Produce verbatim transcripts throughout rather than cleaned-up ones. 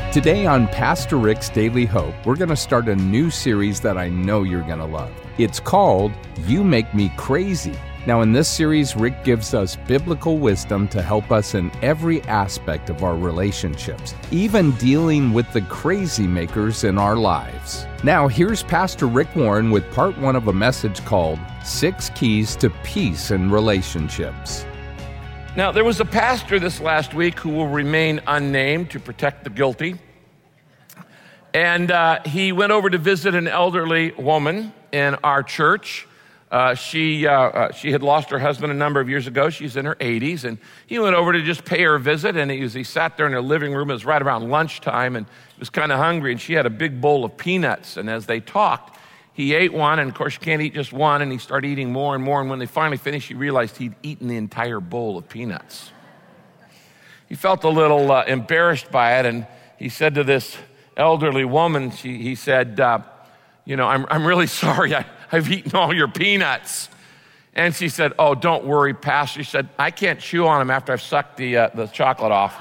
Today on Pastor Rick's Daily Hope, we're going to start a new series that I know you're going to love. It's called You Make Me Crazy. Now, in this series, Rick gives us biblical wisdom to help us in every aspect of our relationships, even dealing with the crazy makers in our lives. Now, here's Pastor Rick Warren with part one of a message called Six Keys to Peace in Relationships. Now, there was a pastor this last week who will remain unnamed to protect the guilty. And uh, he went over to visit an elderly woman in our church. Uh, she uh, uh, she had lost her husband a number of years ago. She's in her eighties. And he went over to just pay her a visit. And he, was, he sat there in her living room. It was right around lunchtime. And he was kind of hungry. And she had a big bowl of peanuts. And as they talked, he ate one. And, of course, you can't eat just one. And he started eating more and more. And when they finally finished, he realized he'd eaten the entire bowl of peanuts. He felt a little uh, embarrassed by it. And he said to this elderly woman, she, he said, uh, you know, I'm, I'm really sorry. I, I've eaten all your peanuts. And she said, oh, don't worry, Pastor. She said, I can't chew on them after I've sucked the, uh, the chocolate off.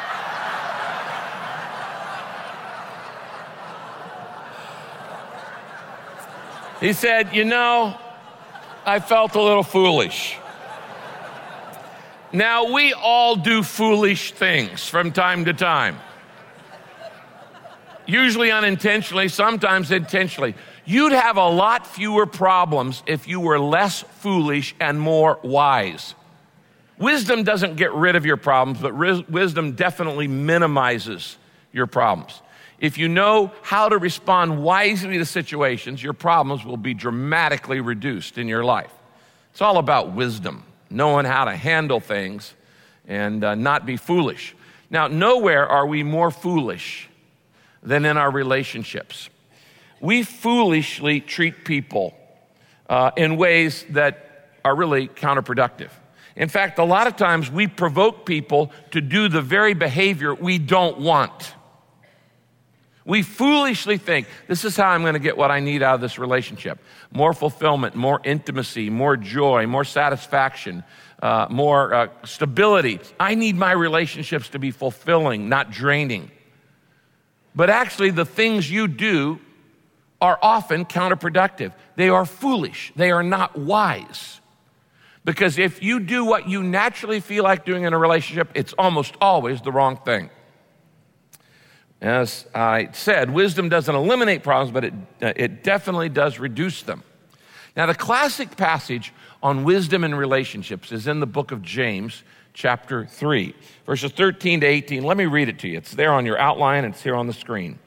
He said, you know, I felt a little foolish. Now, we all do foolish things from time to time. Usually unintentionally, sometimes intentionally. You'd have a lot fewer problems if you were less foolish and more wise. Wisdom doesn't get rid of your problems, but wisdom definitely minimizes your problems. If you know how to respond wisely to situations, your problems will be dramatically reduced in your life. It's all about wisdom, knowing how to handle things and uh, not be foolish. Now, nowhere are we more foolish than in our relationships. We foolishly treat people uh, in ways that are really counterproductive. In fact, a lot of times we provoke people to do the very behavior we don't want. We foolishly think, this is how I'm going to get what I need out of this relationship. More fulfillment, more intimacy, more joy, more satisfaction, uh, more uh, stability. I need my relationships to be fulfilling, not draining. But actually, the things you do are often counterproductive. They are foolish. They are not wise. Because if you do what you naturally feel like doing in a relationship, it's almost always the wrong thing. As I said, wisdom doesn't eliminate problems, but it, uh, it definitely does reduce them. Now, the classic passage on wisdom in relationships is in the book of James, chapter three, verses thirteen to eighteen. Let me read it to you. It's there on your outline, and it's here on the screen.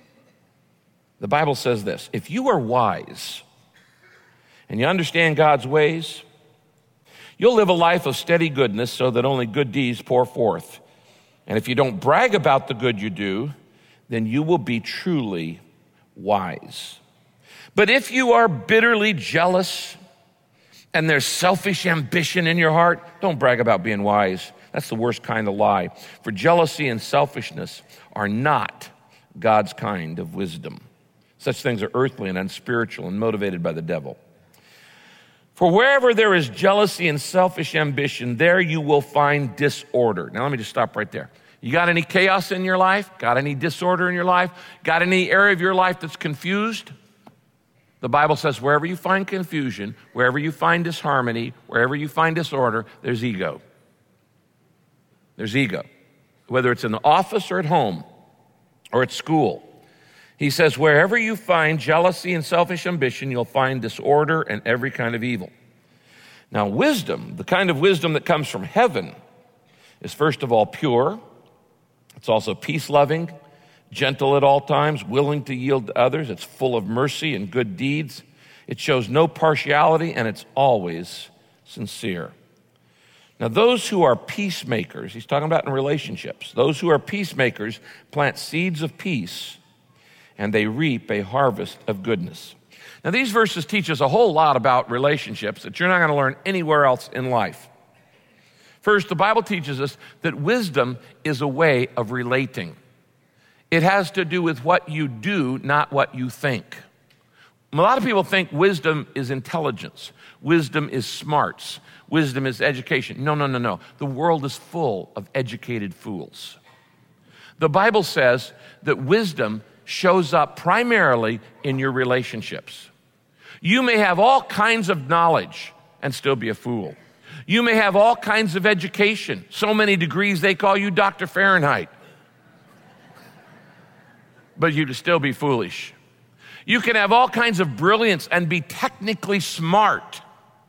The Bible says this: if you are wise and you understand God's ways, you'll live a life of steady goodness so that only good deeds pour forth. And if you don't brag about the good you do, then you will be truly wise. But if you are bitterly jealous and there's selfish ambition in your heart, don't brag about being wise. That's the worst kind of lie. For jealousy and selfishness are not God's kind of wisdom. Such things are earthly and unspiritual and motivated by the devil. For wherever there is jealousy and selfish ambition, there you will find disorder. Now, let me just stop right there. You got any chaos in your life? Got any disorder in your life? Got any area of your life that's confused? The Bible says wherever you find confusion, wherever you find disharmony, wherever you find disorder, there's ego. There's ego. Whether it's in the office or at home or at school. He says, wherever you find jealousy and selfish ambition, you'll find disorder and every kind of evil. Now, wisdom, the kind of wisdom that comes from heaven, is first of all pure. It's also peace-loving, gentle at all times, willing to yield to others. It's full of mercy and good deeds. It shows no partiality, and it's always sincere. Now, those who are peacemakers, he's talking about in relationships, those who are peacemakers plant seeds of peace, and they reap a harvest of goodness. Now, these verses teach us a whole lot about relationships that you're not going to learn anywhere else in life. First, the Bible teaches us that wisdom is a way of relating. It has to do with what you do, not what you think. A lot of people think wisdom is intelligence. Wisdom is smarts. Wisdom is education. No, no, no, no. The world is full of educated fools. The Bible says that wisdom shows up primarily in your relationships. You may have all kinds of knowledge and still be a fool. You may have all kinds of education, so many degrees they call you Doctor Fahrenheit, but you can still be foolish. You can have all kinds of brilliance and be technically smart,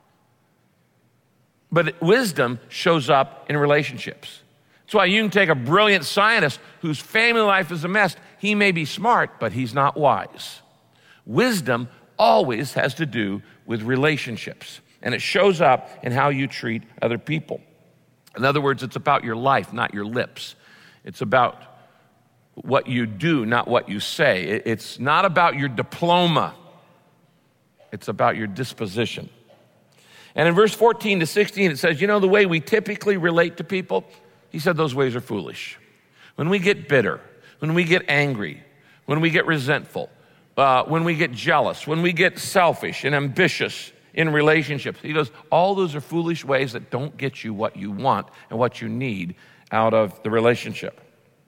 but wisdom shows up in relationships. That's why you can take a brilliant scientist whose family life is a mess. He may be smart, but he's not wise. Wisdom always has to do with relationships, and it shows up in how you treat other people. In other words, it's about your life, not your lips. It's about what you do, not what you say. It's not about your diploma. It's about your disposition. And in verse fourteen to sixteen, it says, you know, the way we typically relate to people, he said those ways are foolish. When we get bitter, when we get angry, when we get resentful, uh, when we get jealous, when we get selfish and ambitious in relationships, he goes, all those are foolish ways that don't get you what you want and what you need out of the relationship.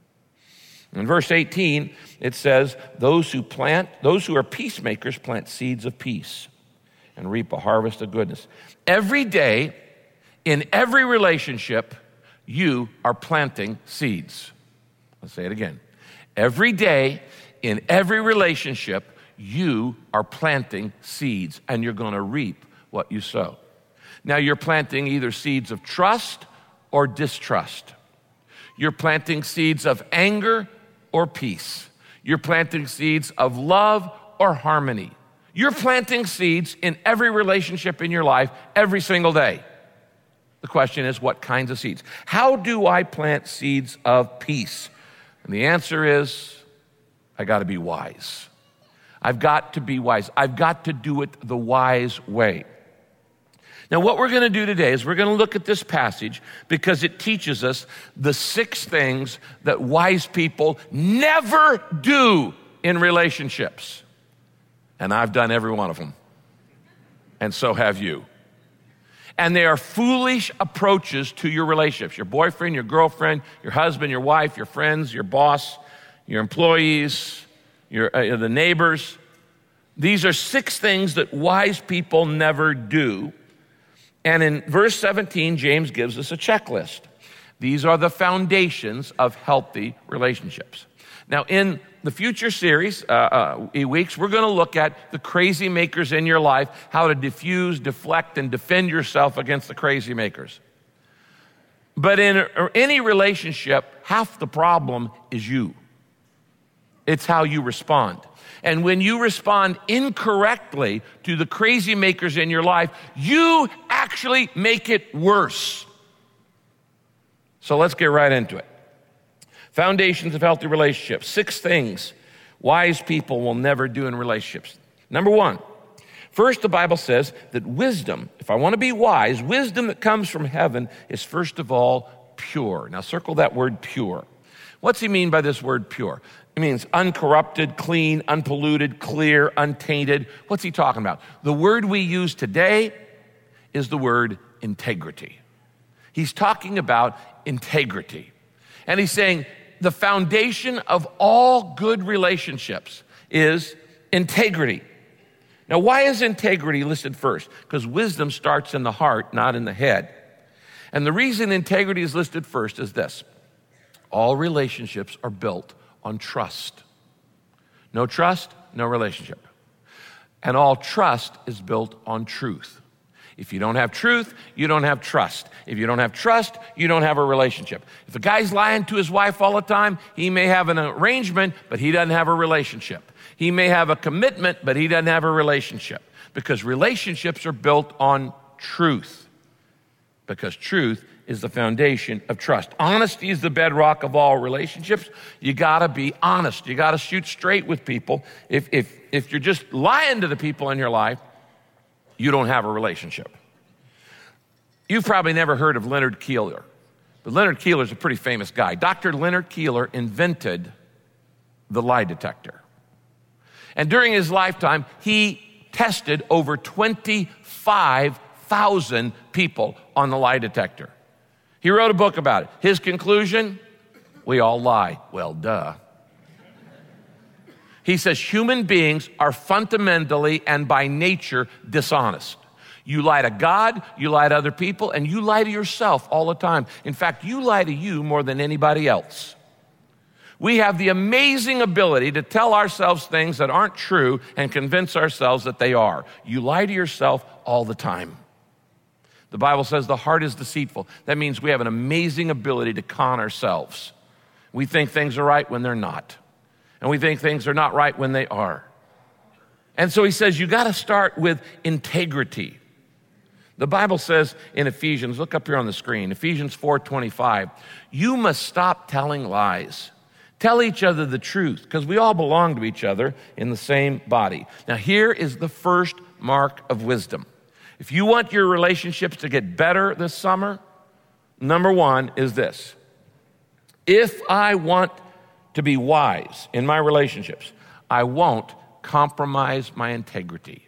In verse eighteen, it says, those who plant, those who are peacemakers plant seeds of peace and reap a harvest of goodness. Every day, in every relationship, you are planting seeds. Let's say it again. Every day, in every relationship, you are planting seeds, and you're going to reap what you sow. Now, you're planting either seeds of trust or distrust. You're planting seeds of anger or peace. You're planting seeds of love or harmony. You're planting seeds in every relationship in your life every single day. The question is, what kinds of seeds? How do I plant seeds of peace? And the answer is, I got to be wise. I've got to be wise. I've got to do it the wise way. Now, what we're going to do today is we're going to look at this passage because it teaches us the six things that wise people never do in relationships. And I've done every one of them. And so have you. And they are foolish approaches to your relationships. Your boyfriend, your girlfriend, your husband, your wife, your friends, your boss, your employees, your, uh, the neighbors. These are six things that wise people never do. And in verse seventeen, James gives us a checklist. These are the foundations of healthy relationships. Now, in the future series, uh, uh, weeks, we're going to look at the crazy makers in your life, how to diffuse, deflect, and defend yourself against the crazy makers. But in any relationship, half the problem is you. It's how you respond. And when you respond incorrectly to the crazy makers in your life, you actually make it worse. So let's get right into it. Foundations of healthy relationships. Six things wise people will never do in relationships. Number one, first the Bible says that wisdom, if I want to be wise, wisdom that comes from heaven is first of all pure. Now circle that word pure. What's he mean by this word pure? It means uncorrupted, clean, unpolluted, clear, untainted. What's he talking about? The word we use today is the word integrity. He's talking about integrity. And he's saying the foundation of all good relationships is integrity. Now, why is integrity listed first? Because wisdom starts in the heart, not in the head. And the reason integrity is listed first is this. All relationships are built on trust. No trust, no relationship. And all trust is built on truth. If you don't have truth, you don't have trust. If you don't have trust, you don't have a relationship. If a guy's lying to his wife all the time, he may have an arrangement, but he doesn't have a relationship. He may have a commitment, but he doesn't have a relationship. Because relationships are built on truth. Because truth is the foundation of trust. Honesty is the bedrock of all relationships. You gotta be honest. You gotta shoot straight with people. If, if, if you're just lying to the people in your life, you don't have a relationship. You've probably never heard of Leonard Keeler, but Leonard Keeler is a pretty famous guy. Doctor Leonard Keeler invented the lie detector. And during his lifetime, he tested over twenty-five thousand people on the lie detector. He wrote a book about it. His conclusion, We all lie. Well, duh. He says human beings are fundamentally and by nature dishonest. You lie to God, you lie to other people, and you lie to yourself all the time. In fact, you lie to you more than anybody else. We have the amazing ability to tell ourselves things that aren't true and convince ourselves that they are. You lie to yourself all the time. The Bible says the heart is deceitful. That means we have an amazing ability to con ourselves. We think things are right when they're not. And we think things are not right when they are. And so he says you got to start with integrity. The Bible says in Ephesians, look up here on the screen, Ephesians four twenty-five, you must stop telling lies. Tell each other the truth, because we all belong to each other in the same body. Now here is the first mark of wisdom. If you want your relationships to get better this summer, number one is this. If I want to be wise in my relationships, I won't compromise my integrity.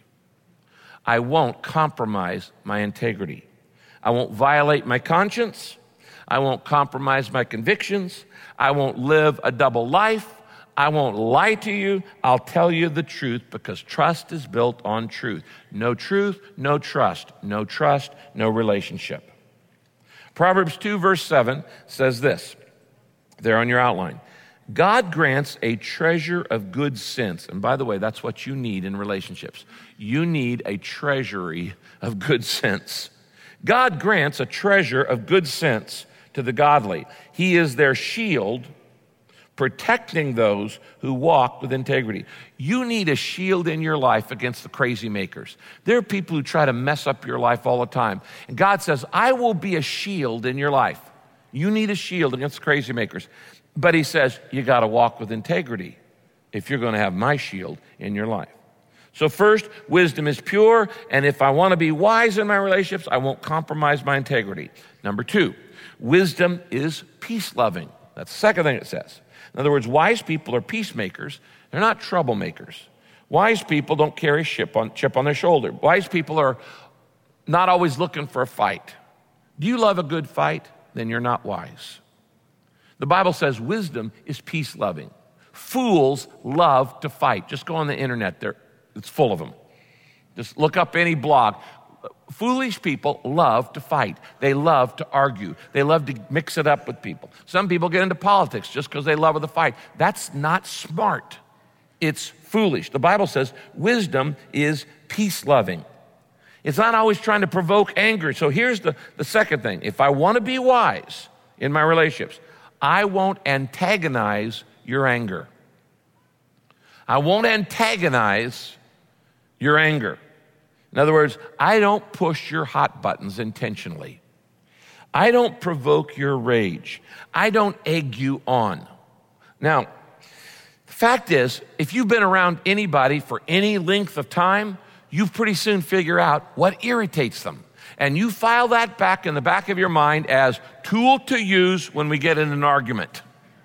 I won't compromise my integrity. I won't violate my conscience. I won't compromise my convictions. I won't live a double life. I won't lie to you. I'll tell you the truth because trust is built on truth. No truth, no trust. No trust, no relationship. Proverbs two verse seven says this, there on your outline. God grants a treasure of good sense. And by the way, that's what you need in relationships. You need a treasury of good sense. God grants a treasure of good sense to the godly. He is their shield, protecting those who walk with integrity. You need a shield in your life against the crazy makers. There are people who try to mess up your life all the time. And God says, I will be a shield in your life. You need a shield against the crazy makers. But he says, you got to walk with integrity if you're going to have my shield in your life. So first, wisdom is pure, and if I want to be wise in my relationships, I won't compromise my integrity. Number two, wisdom is peace-loving. That's the second thing it says. In other words, wise people are peacemakers. They're not troublemakers. Wise people don't carry a chip on, chip on their shoulder. Wise people are not always looking for a fight. Do you love a good fight? Then you're not wise. The Bible says wisdom is peace-loving. Fools love to fight. Just go on the internet. There, it's full of them. Just look up any blog. Foolish people love to fight. They love to argue. They love to mix it up with people. Some people get into politics just because they love the fight. That's not smart. It's foolish. The Bible says wisdom is peace-loving. It's not always trying to provoke anger. So here's the, the second thing. If I want to be wise in my relationships, I won't antagonize your anger. I won't antagonize your anger. In other words, I don't push your hot buttons intentionally. I don't provoke your rage. I don't egg you on. Now, the fact is, if you've been around anybody for any length of time, you pretty soon figure out what irritates them. And you file that back in the back of your mind as tool to use when we get in an argument.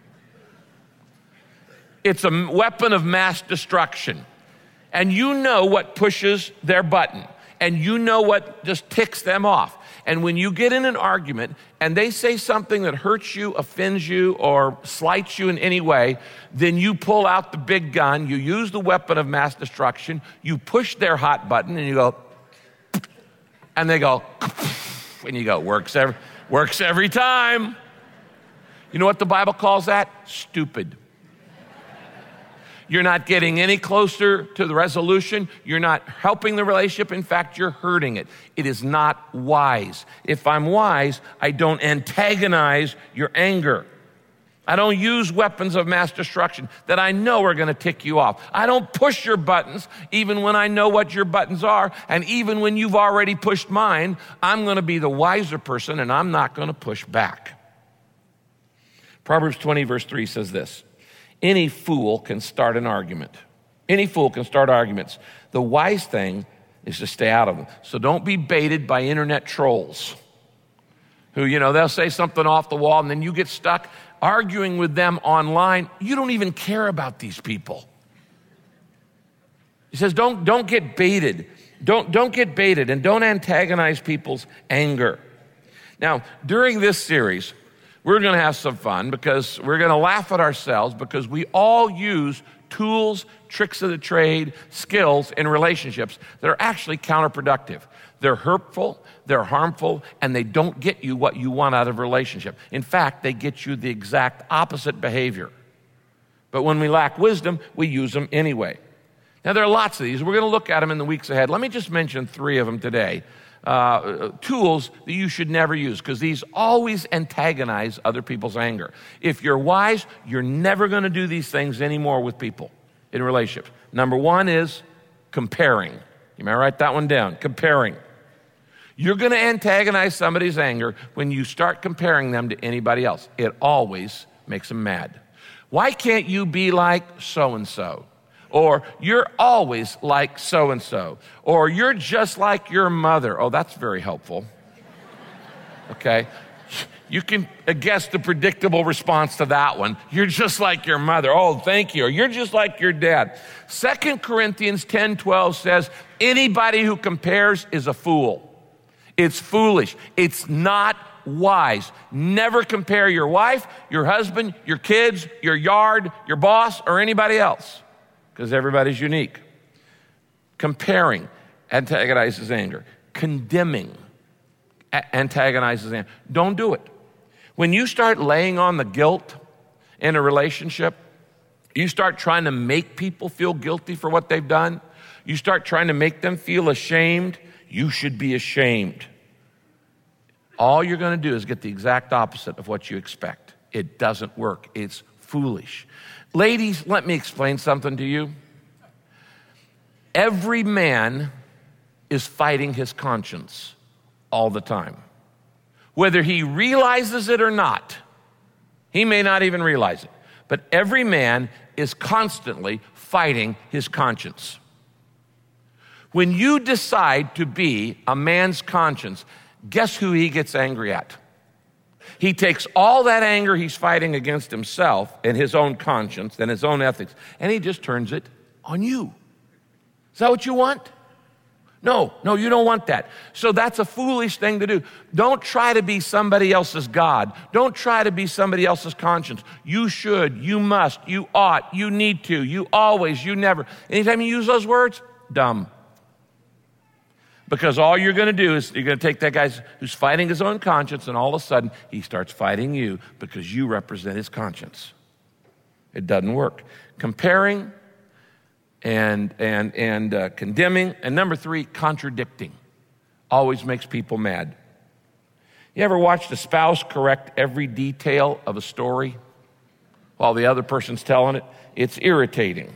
It's a weapon of mass destruction. And you know what pushes their button. And you know what just ticks them off. And when you get in an argument and they say something that hurts you, offends you, or slights you in any way, then you pull out the big gun, you use the weapon of mass destruction, you push their hot button and you go, and they go, and you go, works every, works every time. You know what the Bible calls that? Stupid. You're not getting any closer to the resolution. You're not helping the relationship. In fact, you're hurting it. It is not wise. If I'm wise, I don't antagonize your anger. I don't use weapons of mass destruction that I know are going to tick you off. I don't push your buttons even when I know what your buttons are. And even when you've already pushed mine, I'm going to be the wiser person and I'm not going to push back. Proverbs twenty verse three says this, any fool can start an argument. Any fool can start arguments. The wise thing is to stay out of them. So don't be baited by internet trolls who, you know, they'll say something off the wall and then you get stuck arguing with them online. You don't even care about these people. He says, don't, don't get baited. Don't, don't get baited and don't antagonize people's anger. Now, during this series, We're going to have some fun because we're going to laugh at ourselves because we all use tools, tricks of the trade, skills in relationships that are actually counterproductive. They're hurtful, they're harmful, and they don't get you what you want out of a relationship. In fact, they get you the exact opposite behavior. But when we lack wisdom, we use them anyway. Now, there are lots of these. We're going to look at them in the weeks ahead. Let me just mention three of them today. Uh, tools that you should never use, because these always antagonize other people's anger. If you're wise, you're never going to do these things anymore with people in relationships. Number one is comparing. You may write that one down. Comparing. You're going to antagonize somebody's anger when you start comparing them to anybody else. It always makes them mad. Why can't you be like so-and-so? Or you're always like so-and-so. Or you're just like your mother. Oh, that's very helpful. Okay. You can guess the predictable response to that one. You're just like your mother. Oh, thank you. Or you're just like your dad. Second Corinthians ten twelve says, anybody who compares is a fool. It's foolish. It's not wise. Never compare your wife, your husband, your kids, your yard, your boss, or anybody else, because everybody's unique. Comparing antagonizes anger. Condemning antagonizes anger. Don't do it. When you start laying on the guilt in a relationship, you start trying to make people feel guilty for what they've done, you start trying to make them feel ashamed, you should be ashamed. All you're going to do is get the exact opposite of what you expect. It doesn't work. It's foolish. Ladies, let me explain something to you. Every man is fighting his conscience all the time. Whether he realizes it or not, he may not even realize it, but every man is constantly fighting his conscience. When you decide to be a man's conscience, guess who he gets angry at? He takes all that anger he's fighting against himself and his own conscience and his own ethics, and he just turns it on you. Is that what you want? No, no, you don't want that. So that's a foolish thing to do. Don't try to be somebody else's God. Don't try to be somebody else's conscience. You should, you must, you ought, you need to, you always, you never. Anytime you use those words, dumb. Because all you're going to do is you're going to take that guy who's fighting his own conscience, and all of a sudden he starts fighting you because you represent his conscience. It doesn't work. Comparing and and and uh, condemning, and number three, contradicting, always makes people mad. You ever watched a spouse correct every detail of a story while the other person's telling it? It's irritating.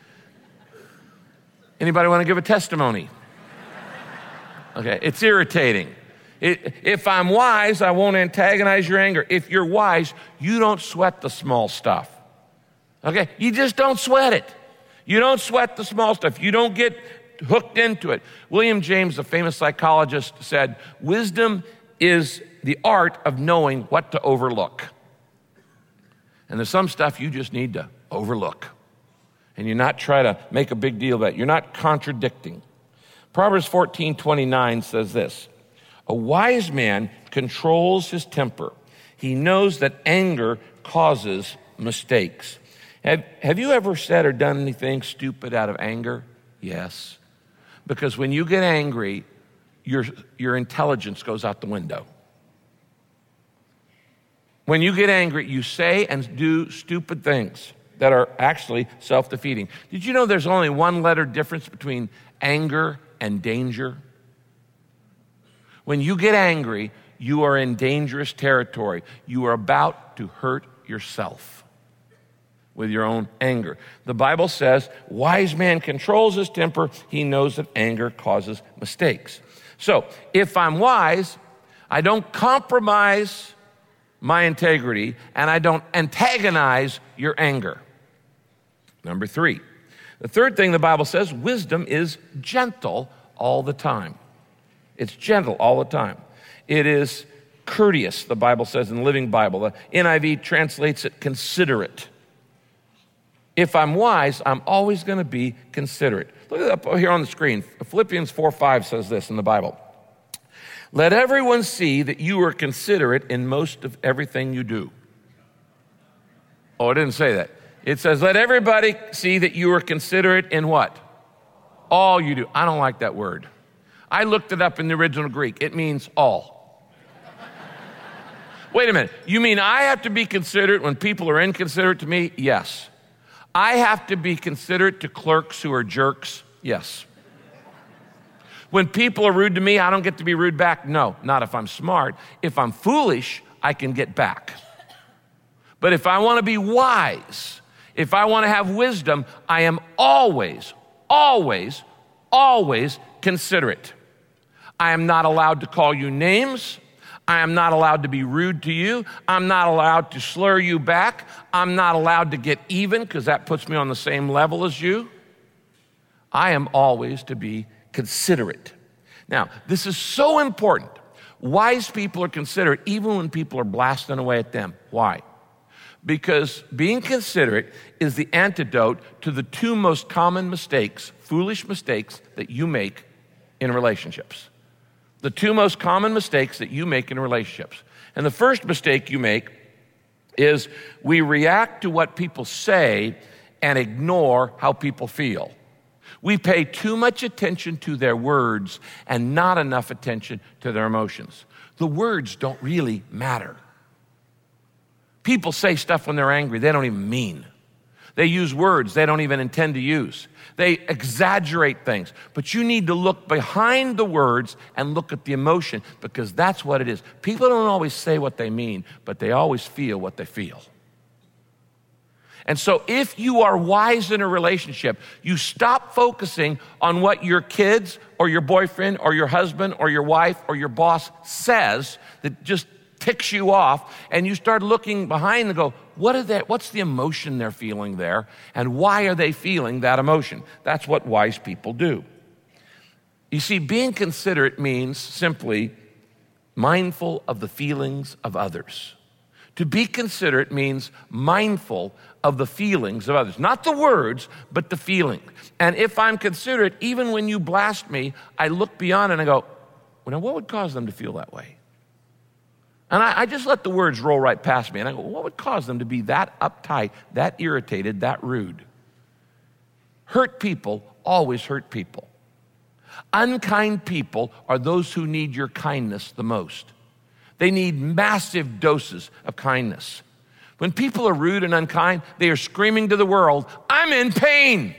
Anybody want to give a testimony? Okay, it's irritating. It, if I'm wise, I won't antagonize your anger. If you're wise, you don't sweat the small stuff. Okay, you just don't sweat it. You don't sweat the small stuff. You don't get hooked into it. William James, a famous psychologist, said, wisdom is the art of knowing what to overlook. And there's some stuff you just need to overlook. And you're not trying to make a big deal about it. You're not contradicting. Proverbs fourteen twenty-nine says this, a wise man controls his temper. He knows that anger causes mistakes. Have, have you ever said or done anything stupid out of anger? Yes. Because when you get angry, your, your intelligence goes out the window. When you get angry, you say and do stupid things that are actually self-defeating. Did you know there's only one letter difference between anger and danger? When you get angry, you are in dangerous territory. You are about to hurt yourself with your own anger. The Bible says, wise man controls his temper. He knows that anger causes mistakes. So if I'm wise, I don't compromise my integrity and I don't antagonize your anger. Number three, the third thing the Bible says, wisdom is gentle all the time. It's gentle all the time. It is courteous, the Bible says in the Living Bible. The N I V translates it considerate. If I'm wise, I'm always going to be considerate. Look at up here on the screen. Philippians four five says this in the Bible. Let everyone see that you are considerate in most of everything you do. Oh, it didn't say that. It says, let everybody see that you are considerate in what? All you do. I don't like that word. I looked it up in the original Greek. It means all. Wait a minute. You mean I have to be considerate when people are inconsiderate to me? Yes. I have to be considerate to clerks who are jerks? Yes. When people are rude to me, I don't get to be rude back? No, not if I'm smart. If I'm foolish, I can get back. But if I want to be wise, if I want to have wisdom, I am always, always, always considerate. I am not allowed to call you names. I am not allowed to be rude to you. I'm not allowed to slur you back. I'm not allowed to get even because that puts me on the same level as you. I am always to be considerate. Now, this is so important. Wise people are considerate even when people are blasting away at them. Why? Because being considerate is the antidote to the two most common mistakes, foolish mistakes that you make in relationships. The two most common mistakes that you make in relationships. And the first mistake you make is we react to what people say and ignore how people feel. We pay too much attention to their words and not enough attention to their emotions. The words don't really matter. People say stuff when they're angry they don't even mean. They use words they don't even intend to use. They exaggerate things. But you need to look behind the words and look at the emotion because that's what it is. People don't always say what they mean, but they always feel what they feel. And so if you are wise in a relationship, you stop focusing on what your kids or your boyfriend or your husband or your wife or your boss says that just ticks you off, and you start looking behind and go, what are they, what's the emotion they're feeling there, and why are they feeling that emotion? That's what wise people do. You see, being considerate means simply mindful of the feelings of others. To be considerate means mindful of the feelings of others. Not the words, but the feeling. And if I'm considerate, even when you blast me, I look beyond and I go, well, now what would cause them to feel that way? And I, I just let the words roll right past me. And I go, what would cause them to be that uptight, that irritated, that rude? Hurt people always hurt people. Unkind people are those who need your kindness the most. They need massive doses of kindness. When people are rude and unkind, they are screaming to the world, I'm in pain.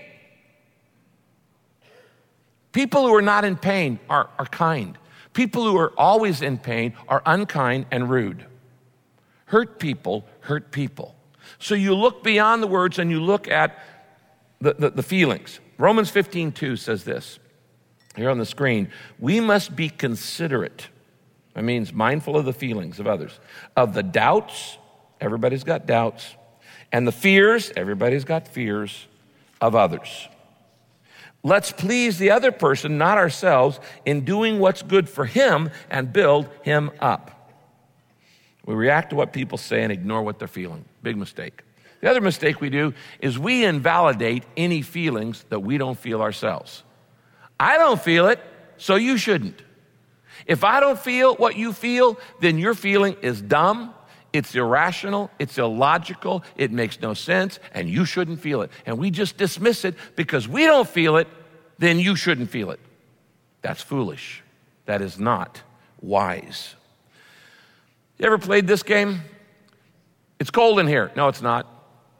People who are not in pain are, are kind. People who are always in pain are unkind and rude. Hurt people hurt people. So you look beyond the words and you look at the, the, the feelings. Romans fifteen two says this, here on the screen, we must be considerate. That means mindful of the feelings of others, of the doubts, everybody's got doubts, and the fears, everybody's got fears of others. Let's please the other person, not ourselves, in doing what's good for him and build him up. We react to what people say and ignore what they're feeling. Big mistake. The other mistake we do is we invalidate any feelings that we don't feel ourselves. I don't feel it, so you shouldn't. If I don't feel what you feel, then your feeling is dumb, it's irrational, it's illogical, it makes no sense, and you shouldn't feel it. And we just dismiss it because we don't feel it, then you shouldn't feel it. That's foolish. That is not wise. You ever played this game? It's cold in here. No, it's not.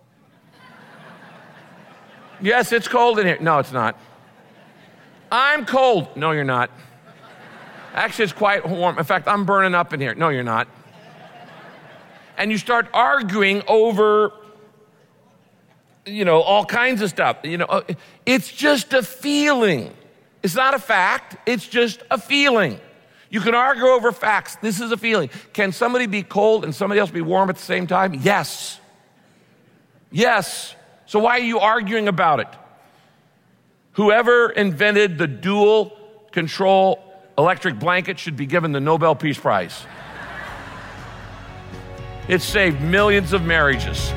Yes, it's cold in here. No, it's not. I'm cold. No, you're not. Actually, it's quite warm. In fact, I'm burning up in here. No, you're not. And you start arguing over, you know, all kinds of stuff. You know, it's just a feeling. It's not a fact. It's just a feeling. You can argue over facts. This is a feeling. Can somebody be cold and somebody else be warm at the same time? Yes. Yes. So why are you arguing about it? Whoever invented the dual control electric blanket should be given the Nobel Peace Prize. It saved millions of marriages.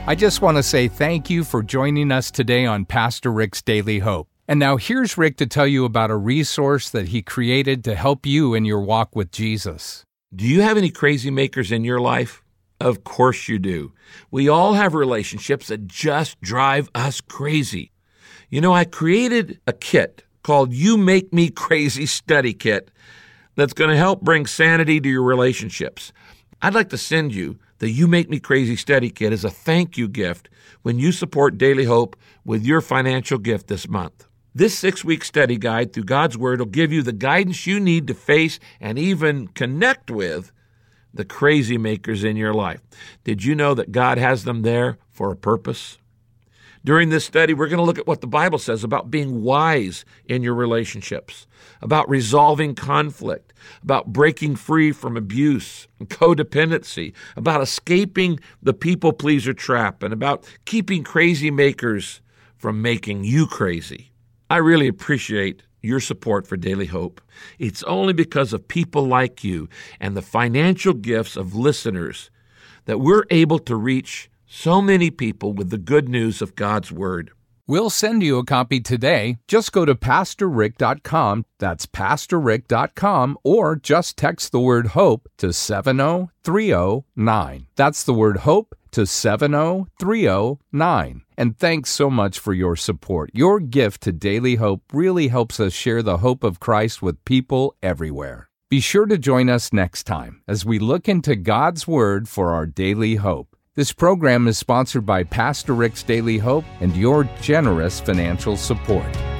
I just want to say thank you for joining us today on Pastor Rick's Daily Hope. And now here's Rick to tell you about a resource that he created to help you in your walk with Jesus. Do you have any crazy makers in your life? Of course you do. We all have relationships that just drive us crazy. You know, I created a kit called You Make Me Crazy Study Kit that's going to help bring sanity to your relationships. I'd like to send you the You Make Me Crazy Study Kit as a thank you gift when you support Daily Hope with your financial gift this month. This six-week study guide through God's Word will give you the guidance you need to face and even connect with the crazy makers in your life. Did you know that God has them there for a purpose? During this study, we're going to look at what the Bible says about being wise in your relationships, about resolving conflict, about breaking free from abuse and codependency, about escaping the people-pleaser trap, and about keeping crazy makers from making you crazy. I really appreciate your support for Daily Hope. It's only because of people like you and the financial gifts of listeners that we're able to reach so many people with the good news of God's Word. We'll send you a copy today. Just go to pastor rick dot com, that's pastor rick dot com, or just text the word HOPE to seven oh three oh nine. That's the word HOPE to seven oh three oh nine. And thanks so much for your support. Your gift to Daily Hope really helps us share the hope of Christ with people everywhere. Be sure to join us next time as we look into God's Word for our daily hope. This program is sponsored by Pastor Rick's Daily Hope and your generous financial support.